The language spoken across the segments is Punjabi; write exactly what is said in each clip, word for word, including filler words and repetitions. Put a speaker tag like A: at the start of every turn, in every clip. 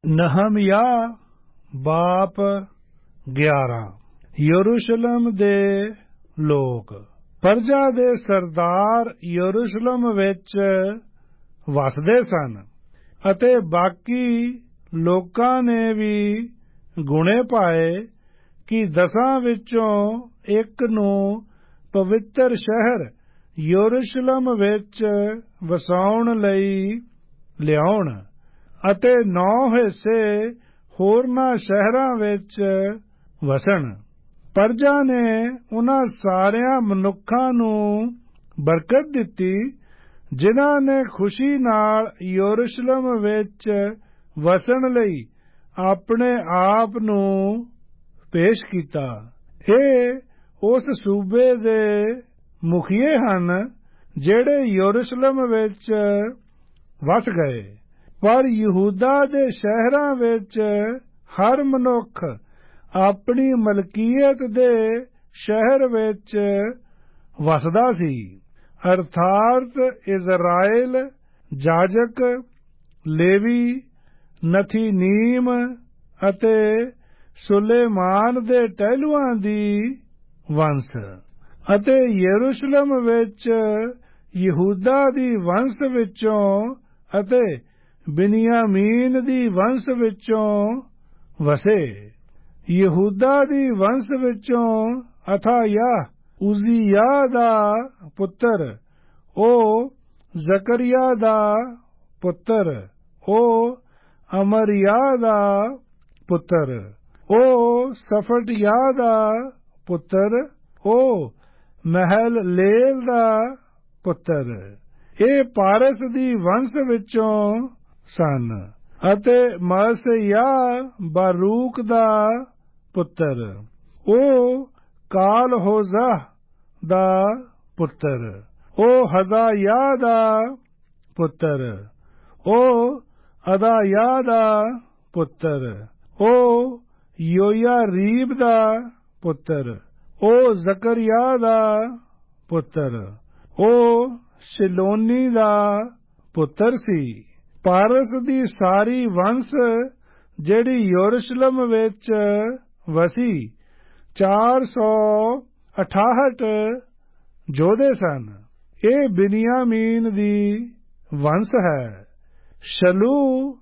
A: ਨਹਮਯਾਹ ਬਾਪ ਗਿਆਰਾਂ। ਯਰੂਸ਼ਲਮ ਦੇ ਲੋਕ। ਪਰਜਾ ਦੇ ਸਰਦਾਰ ਯਰੂਸ਼ਲਮ ਵਿੱਚ ਵਸਦੇ ਸਨ ਅਤੇ ਬਾਕੀ ਲੋਕਾਂ ਨੇ ਵੀ ਗੁਣੇ ਪਾਏ ਕਿ ਦਸਾਂ ਵਿੱਚੋਂ ਇੱਕ ਨੂੰ ਪਵਿੱਤਰ ਸ਼ਹਿਰ ਯਰੂਸ਼ਲਮ ਵਿੱਚ ਵਸਾਉਣ ਲਈ ਲਿਆਉਣ ਅਤੇ ਨੌ ਹਿੱਸੇ ਹੋਰਨਾਂ ਸ਼ਹਿਰਾਂ ਵਿੱਚ ਵਸਣ। ਪਰਜਾ ਨੇ ਉਨ੍ਹਾਂ ਸਾਰਿਆਂ ਮਨੁੱਖਾਂ ਨੂੰ ਬਰਕਤ ਦਿੱਤੀ ਜਿਨ੍ਹਾਂ ਨੇ ਖੁਸ਼ੀ ਨਾਲ ਯਰੂਸ਼ਲਮ ਵਿੱਚ ਵਸਣ ਲਈ ਆਪਣੇ ਆਪ ਨੂੰ ਪੇਸ਼ ਕੀਤਾ। ਇਹ ਉਸ ਸੂਬੇ ਦੇ ਮੁਖੀਏ ਹਨ ਜਿਹੜੇ ਯਰੂਸ਼ਲਮ ਵਿੱਚ ਵਸ ਗਏ, ਪਰ ਯਹੂਦਾ ਦੇ ਸ਼ਹਿਰਾਂ ਵਿੱਚ ਹਰ ਮਨੁੱਖ ਆਪਣੀ ਮਲਕੀਅਤ ਦੇ ਸ਼ਹਿਰ ਵਿੱਚ ਵਸਦਾ ਸੀ, ਅਰਥਾਤ ਇਜ਼ਰਾਇਲ, ਜਾਜਕ, ਲੇਵੀ, ਨਥੀਨੀਮ ਅਤੇ ਸੁਲੇਮਾਨ ਦੇ ਟਹਿਲੂਆਂ ਦੀ ਵੰਸ਼। ਅਤੇ ਯਰੂਸ਼ਲਮ ਵਿੱਚ ਯਹੂਦਾ ਦੀ ਵੰਸ਼ ਵਿੱਚੋਂ ਅਤੇ ਬਿਨਯਾਮੀਨ ਦੀ ਵੰਸ਼ ਵਿੱਚੋਂ ਵਸੇ। ਯਹੂਦਾ ਦੀ ਵੰਸ਼ ਵਿੱਚੋਂ ਅਥਾਯਾਹ ਉਜ਼ੀਯਾਹ ਦਾ ਪੁੱਤਰ, ਉਹ ਜ਼ਕਰੀਆ ਦਾ ਪੁੱਤਰ, ਉਹ ਅਮਰਿਯਾਹ ਦਾ ਪੁੱਤਰ, ਉਹ ਸਫਟਯਾਹ ਦਾ ਪੁੱਤਰ, ਉਹ ਮਹਲਲੇਲ ਦਾ ਪੁੱਤਰ। ਇਹ ਪਾਰਸ ਦੀ ਵੰਸ਼ ਵਿੱਚੋਂ ਸਨ ਅਤੇ ਮਅਸੇਯਾਹ ਬਾਰੂਕ ਦਾ ਪੁੱਤਰ, ਉਹ ਕਾਲਹੋਜ਼ਹ ਦਾ ਪੁੱਤਰ, ਉਹ ਹਜ਼ਾਯਾਹ ਦਾ ਪੁੱਤਰ, ਉਹ ਅਦਾਯਾਹ ਦਾ ਪੁੱਤਰ, ਉਹ ਯੋਯਾਰੀਬ ਦਾ ਪੁੱਤਰ, ਉਹ ਜ਼ਕਰਿਯਾਹ ਦਾ ਪੁੱਤਰ, ਉਹ ਸ਼ਿਲੋਨੀ ਦਾ ਪੁੱਤਰ ਸੀ। ਪਾਰਸ ਦੀ ਸਾਰੀ ਵੰਸ਼ ਜਿਹੜੀ ਯਰੂਸ਼ਲਮ ਵਿੱਚ ਵਸੀ ਚਾਰ ਸੌ ਅਠਾਹਠ ਜੋਧੇ ਸਨ। ਇਹ ਬਿਨਯਾਮੀਨ ਦੀ ਵੰਸ਼ ਹੈ। ਸ਼ਲੂ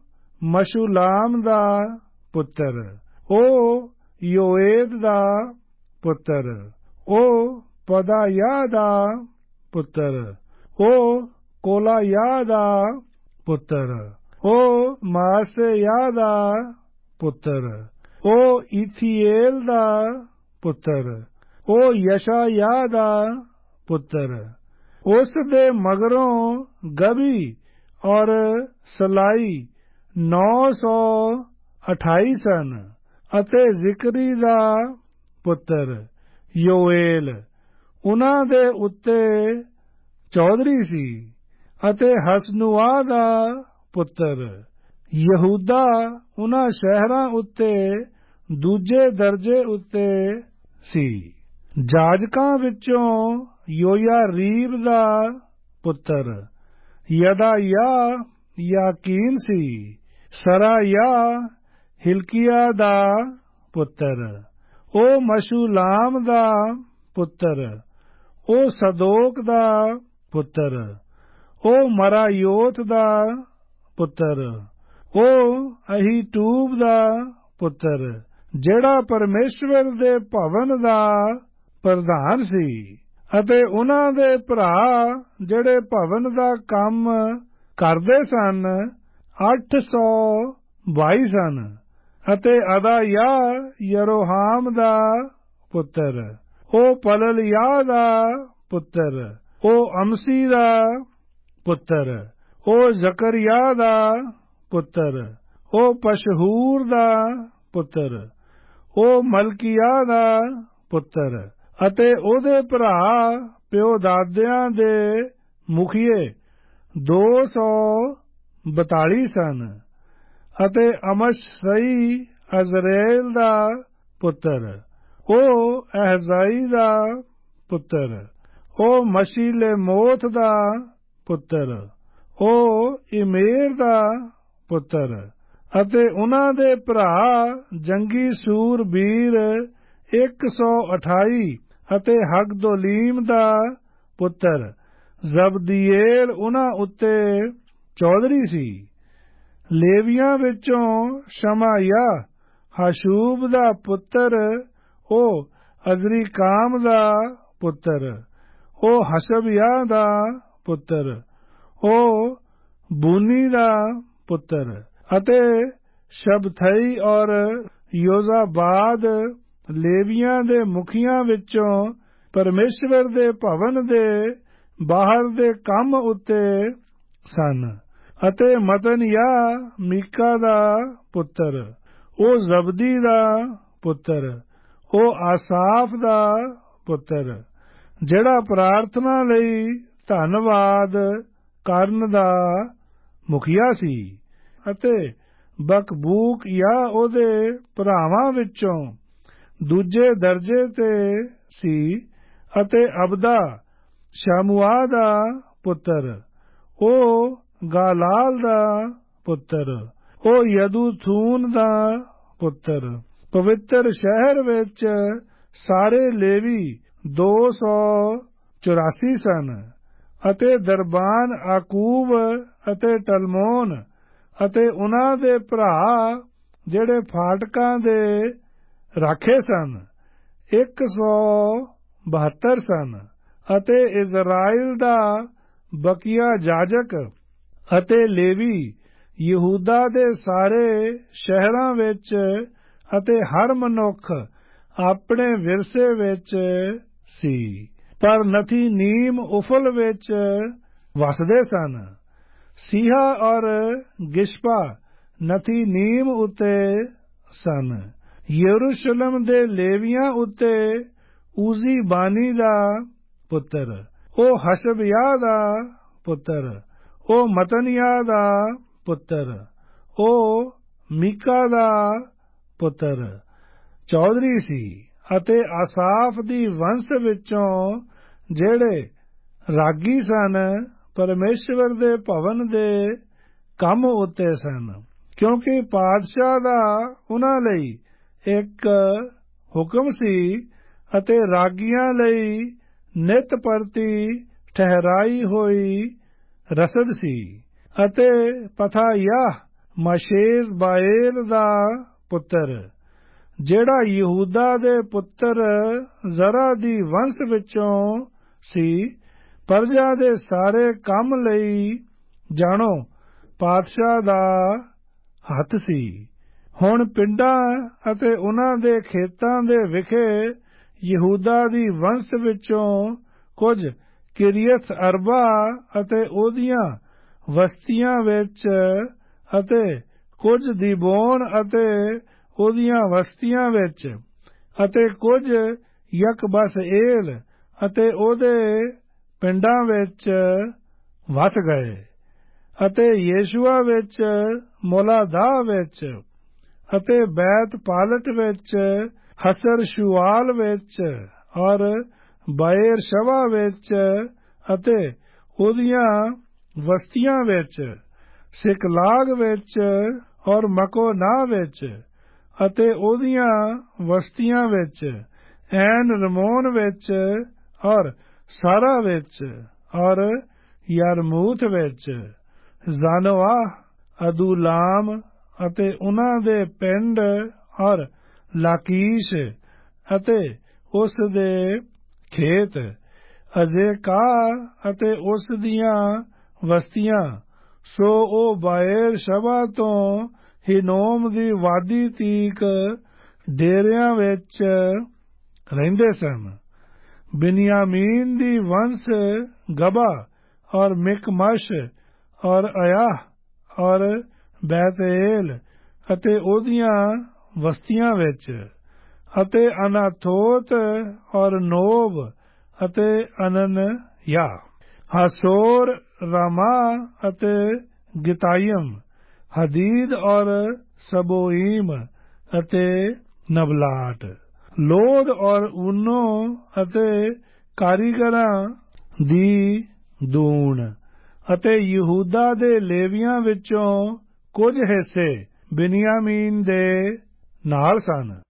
A: ਮਸ਼ੂਲਾਮ ਦਾ ਪੁੱਤਰ, ਉਹ ਯੋਏਦ ਦਾ ਪੁੱਤਰ, ਉਹ ਪਦਾਯਾਹ ਦਾ ਪੁੱਤਰ, ਉਹ ਕੋਲਾਯਾਹ ਦਾ ਪੁੱਤਰ, ਉਹ ਮਾਸੇਯਾਹ ਦਾ ਪੁੱਤਰ, ਉਹ ਇਥੀਏਲ ਦਾ ਪੁੱਤਰ, ਉਹ ਯਸ਼ਾਯਾਹ ਦਾ ਪੁੱਤਰ। ਉਸ ਦੇ ਮਗਰੋਂ ਗਬੀ ਔਰ ਸਲਾਈ ਨੌ ਸੌ ਅਠਾਈ ਸਨ ਅਤੇ ਜ਼ਿਕਰੀ ਦਾ ਪੁੱਤਰ ਯੋਏਲ ਉਨ੍ਹਾਂ ਦੇ ਉੱਤੇ ਚੌਧਰੀ ਸੀ ਅਤੇ ਹਸਨੂਆ ਦਾ ਪੁੱਤਰ। ਯਹੂਦਾ ਉਨ੍ਹਾਂ ਸ਼ਹਿਰਾਂ ਉੱਤੇ ਦੂਜੇ ਦਰਜੇ ਉੱਤੇ ਸੀ। ਜਾਜਕਾਂ ਵਿੱਚੋਂ ਯੋਯਾਰੀਬ ਦਾ ਪੁੱਤਰ ਯਦਾਯਾਹ ਯਾਕੀਨ ਸੀ। ਸਰਾਯਾਹ ਹਿਲਕੀਆ ਦਾ ਪੁੱਤਰ, ਉਹ ਮਸ਼ੂਲਾਮ ਦਾ ਪੁੱਤਰ, ਉਹ ਸਦੋਕ ਦਾ ਪੁੱਤਰ, ਉਹ ਮਰਾਯੋਤ ਦਾ ਪੁੱਤਰ, ਉਹ ਅਹੀਟੂਬ ਦਾ ਪੁੱਤਰ ਜਿਹੜਾ ਪਰਮੇਸ਼ਵਰ ਦੇ ਭਵਨ ਦਾ ਪ੍ਰਧਾਨ ਸੀ। ਅਤੇ ਉਨ੍ਹਾਂ ਦੇ ਭਰਾ ਜਿਹੜੇ ਭਵਨ ਦਾ ਕੰਮ ਕਰਦੇ ਸਨ ਅੱਠ ਸੌ ਬਾਈ ਸਨ। ਅਤੇ ਅਦਾਯਾਹ ਯਰੋਹਾਮ ਦਾ ਪੁੱਤਰ, ਉਹ ਪਲਲਯਾਹ ਦਾ ਪੁੱਤਰ, ਉਹ ਅਮਸੀ ਦਾ ਪੁੱਤਰ, ਉਹ ਜ਼ਕਰਿਯਾਹ ਦਾ ਪੁੱਤਰ, ਉਹ ਪਸ਼ਹੂਰ ਦਾ ਪੁੱਤਰ, ਉਹ ਮਲਕੀਯਾਹ ਦਾ ਪੁੱਤਰ। ਅਤੇ ਉਹਦੇ ਭਰਾ ਪਿਓ ਦਾਦਿਆਂ ਦੇ ਮੁਖੀਏ ਦੋ ਸੌ ਬਤਾਲੀ ਸਨ। ਅਤੇ ਅਮਸ਼ਸਈ ਅਜ਼ਰੇਲ ਦਾ ਪੁੱਤਰ, ਉਹ ਅਹਜ਼ਾਈ ਦਾ ਪੁੱਤਰ, ਉਹ ਮਸ਼ੀਲੇਮੋਥ ਦਾ ਪੁੱਤਰ, ਉਹ ਇਮੇਰ ਦਾ ਪੁੱਤਰ। ਅਤੇ ਉਹਨਾਂ ਦੇ ਭਰਾ ਜੰਗੀ ਸੂਰਬੀਰ ਇੱਕ ਸੌ ਅਠਾਈ ਅਤੇ ਹਗਦੋਲੀਮ ਦਾ ਪੁੱਤਰ ਜ਼ਬਦੀਏਲ ਉਹਨਾਂ ਉੱਤੇ ਚੌਧਰੀ ਸੀ। ਲੇਵੀਆਂ ਵਿੱਚੋਂ ਸ਼ਮਾਇਆ ਹਸ਼ੂਬ ਦਾ ਪੁੱਤਰ, ਉਹ ਅਜ਼ਰੀਕਾਮ ਦਾ ਪੁੱਤਰ, ਉਹ ਹਸ਼ਬਯਾਹ ਦਾ ਪੁੱਤਰ, ਉਹ ਬੂਨੀ ਦਾ ਪੁੱਤਰ, ਅਤੇ ਸ਼ਬਥਈ ਔਰ ਯੋਜ਼ਾਬਾਦ ਲੇਵੀਆਂ ਦੇ ਮੁਖੀਆਂ ਵਿੱਚੋਂ ਪਰਮੇਸ਼ਵਰ ਦੇ ਭਵਨ ਦੇ ਬਾਹਰ ਦੇ ਕੰਮ ਉੱਤੇ ਸਨ। ਅਤੇ ਮਤਨਯਾਹ ਮੀਕਾ ਦਾ ਪੁੱਤਰ, ਉਹ ਜ਼ਬਦੀ ਦਾ ਪੁੱਤਰ, ਉਹ ਆਸਾਫ ਦਾ ਪੁੱਤਰ, ਜਿਹੜਾ ਪ੍ਰਾਰਥਨਾ ਲਈ ਧੰਨਵਾਦ ਕਰਨ ਦਾ ਮੁਖੀਆ ਸੀ। ਅਤੇ ਬਕਬੂਕ ਜਾਂ ਉਹਦੇ ਭਰਾਵਾਂ ਵਿੱਚੋਂ ਦੂਜੇ ਦਰਜੇ ਤੇ ਸੀ। ਅਤੇ ਅਬਦਾ ਸ਼ਮੂਆ ਦਾ ਪੁੱਤਰ, ਉਹ ਗਾਲਾਲ ਦਾ ਪੁੱਤਰ, ਉਹ ਯਦੂਥੂਨ ਦਾ ਪੁੱਤਰ। ਪਵਿੱਤਰ ਸ਼ਹਿਰ ਵਿੱਚ ਸਾਰੇ ਲੇਵੀ ਦੋ ਸੌ ਚੁਰਾਸੀ ਸਨ। ਅਤੇ ਦਰਬਾਨ ਆਕੂਬ ਅਤੇ ਟਲਮੋਨ ਅਤੇ ਉਹਨਾਂ ਦੇ ਭਰਾ ਜਿਹੜੇ ਫਾਟਕਾਂ ਦੇ ਰਾਖੇ ਸਨ, ਇੱਕ ਸੌ ਬਹੱਤਰ ਸਨ। ਅਤੇ ਇਜ਼ਰਾਈਲ ਦਾ ਬਕੀਆ ਜਾਜਕ ਅਤੇ ਲੇਵੀ ਯਹੂਦਾ ਦੇ ਸਾਰੇ ਸ਼ਹਿਰਾਂ ਵਿੱਚ ਅਤੇ ਹਰ ਮਨੁੱਖ ਆਪਣੇ ਵਿਰਸੇ ਵਿੱਚ ਸੀ। ਪਰ ਨਥੀਨੀਮ ਉਫਲ ਵਿੱਚ ਵਸਦੇ ਸਨ। ਸੀਹਾ ਔਰ ਗਿਸ਼ਪਾ ਨਥੀਨੀਮ ਉੱਤੇ ਸਨ। ਯਰੂਸ਼ਲਮ ਦੇ ਲੇਵੀਆਂ ਉੱਤੇ ਉਜ਼ੀ ਬਾਨੀ ਦਾ ਪੁੱਤਰ, ਉਹ ਹਸ਼ਬਯਾਹ ਦਾ ਪੁੱਤਰ, ਉਹ ਮਤਨਯਾਹ ਦਾ ਪੁੱਤਰ, ਉਹ ਮੀਕਾ ਦਾ ਪੁੱਤਰ ਚੌਧਰੀ ਸੀ। ਅਤੇ ਆਸਾਫ ਦੀ ਵੰਸ਼ ਵਿੱਚੋਂ ਜਿਹੜੇ ਰਾਗੀ ਸਨ, ਪਰਮੇਸ਼ਵਰ ਦੇ ਭਵਨ ਦੇ ਕੰਮ ਉੱਤੇ ਸਨ। ਕਿਉਂਕਿ ਪਾਤਸ਼ਾਹ ਦਾ ਉਹਨਾਂ ਲਈ ਇੱਕ ਹੁਕਮ ਸੀ ਅਤੇ ਰਾਗੀਆਂ ਲਈ ਨਿਤ ਪ੍ਰਤੀ ਠਹਿਰਾਈ ਹੋਈ ਰਸਦ ਸੀ। ਅਤੇ ਪਥਾਯਾਹ ਮਸ਼ੇਜ਼ ਬਾਏਲ ਦਾ ਪੁੱਤਰ, ਜਿਹੜਾ ਯਹੂਦਾ ਦੇ ਪੁੱਤਰ ਜ਼ਰਾ ਦੀ ਵੰਸ਼ ਵਿੱਚੋਂ ਸੀ, ਪਰਜਾ ਦੇ ਸਾਰੇ ਕੰਮ ਲਈ ਜਾਣੋ ਪਾਤਸ਼ਾਹ ਦਾ ਹੱਥ ਸੀ। ਹੁਣ ਪਿੰਡਾਂ ਅਤੇ ਉਹਨਾਂ ਦੇ ਖੇਤਾਂ ਦੇ ਵਿਖੇ ਯਹੂਦਾ ਦੀ ਵੰਸ਼ ਵਿੱਚੋਂ ਕੁਝ ਕਿਰਿਅਥ ਅਰਬਾ ਅਤੇ ਉਹਦੀਆਂ ਵਸਤੀਆਂ ਵਿੱਚ, ਅਤੇ ਕੁਝ ਦੀਬੋਨ ਅਤੇ ਉਹਦੀਆਂ ਵਸਤੀਆਂ ਵਿੱਚ, ਅਤੇ ਕੁਝ ਯਕਬਸਏਲ ਅਤੇ ਉਹਦੇ ਪਿੰਡਾਂ ਵਿੱਚ ਵਸ ਗਏ। ਅਤੇ ਯੇਸ਼ੂਆ ਵਿੱਚ, ਮੋਲਾਦਾਹ ਵਿੱਚ, ਅਤੇ ਬੈਤ ਪਾਲਟ ਵਿੱਚ, ਹਸਰ ਸ਼ੂਆਲ ਵਿੱਚ, ਔਰ ਬਾਏਰ ਸ਼ਵਾ ਵਿੱਚ ਅਤੇ ਉਹਦੀਆਂ ਵਸਤੀਆਂ ਵਿੱਚ, ਸਿਕਲਾਗ ਵਿੱਚ ਔਰ ਮਕੋਨਾਹ ਵਿੱਚ ਅਤੇ ਉਹਦੀਆਂ ਵਸਤੀਆਂ ਵਿੱਚ, ਐਨ ਰਮੋਨ ਵਿੱਚ ਔਰ ਸਾਰਾ ਵਿੱਚ, ਔਰ ਯਰਮੂਥ ਵਿੱਚ, ਜ਼ਾਨੋਆਹ, ਅਦੂਲਾਮ ਅਤੇ ਉਹਨਾਂ ਦੇ ਪਿੰਡ, ਔਰ ਲਾਕੀਸ਼ ਅਤੇ ਉਸ ਦੇ ਖੇਤ, ਅਜ਼ੇਕਾਹ ਅਤੇ ਉਸ ਦੀਆਂ ਵਸਤੀਆਂ। ਸੋ ਉਹ ਬਾਏਰ ਸ਼ਵਾ ਤੋਂ ਹਿਨੋਮ ਦੀ ਵਾਦੀ ਤੀਕ ਡੇਰਿਆਂ ਵਿੱਚ ਰਹਿੰਦੇ ਸਨ। ਬਿਨਯਾਮੀਨ ਦੀ ਵੰਸ਼ ਗਬਾ ਔਰ ਮਿਕਮਸ਼ ਔਰ ਅਯਾਹ ਔਰ ਬੈਤਏਲ ਅਤੇ ਉਹਦੀਆਂ ਵਸਤੀਆਂ ਵਿੱਚ, ਅਤੇ ਅਨਾਥੋਤ ਔਰ ਨੋਬ ਅਤੇ ਅਨਨਯਾਹ, ਹਾਸੋਰ, ਰਾਮਾ ਅਤੇ ਗਿਤਾਇਮ, ਹਦੀਦ ਔਰ ਸਬੋਈਮ ਅਤੇ ਨਬਲਾਟ, ਲੋਦ ਔਰ ਊਨੋ ਅਤੇ ਕਾਰੀਗਰਾਂ ਦੀ ਦੂਣ। ਅਤੇ ਯਹੂਦਾ ਦੇ ਲੇਵੀਆਂ ਵਿੱਚੋਂ ਕੁਝ ਹਿੱਸੇ ਬਿਨਯਾਮੀਨ ਦੇ ਨਾਲ ਸਨ।